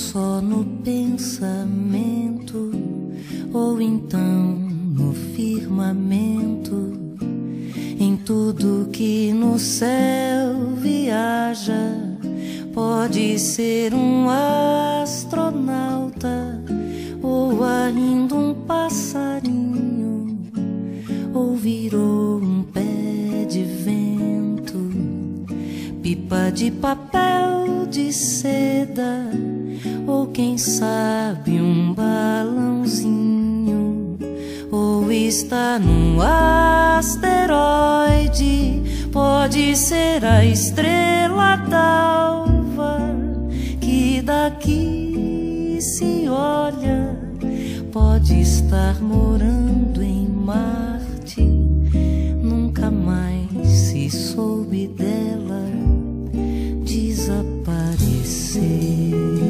só no pensamento, ou então no firmamento, em tudo que no céu viaja. Pode ser um astronauta, ou ainda um passarinho, ou virou um pé de vento, pipa de papel de seda, ou quem sabe um balãozinho, ou está num asteroide. Pode ser a estrela d'alva que daqui se olha, pode estar morando em Marte, nunca mais se soube dela, desapareceu.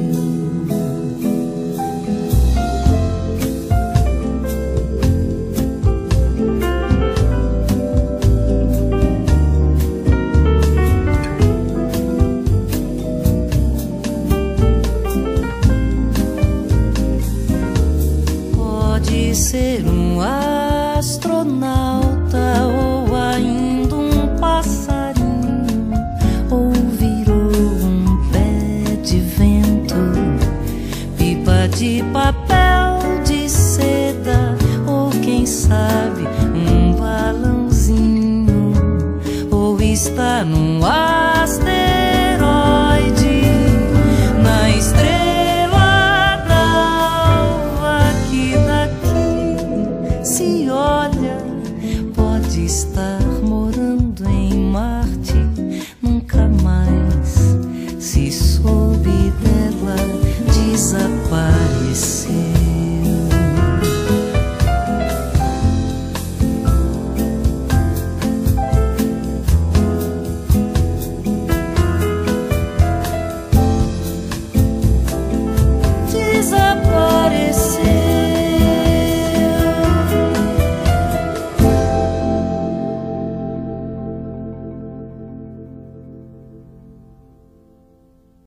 Pode ser um astronauta, ou ainda um passarinho, ou virou um pé de vento, pipa de papel de seda, ou quem sabe um balãozinho, ou está num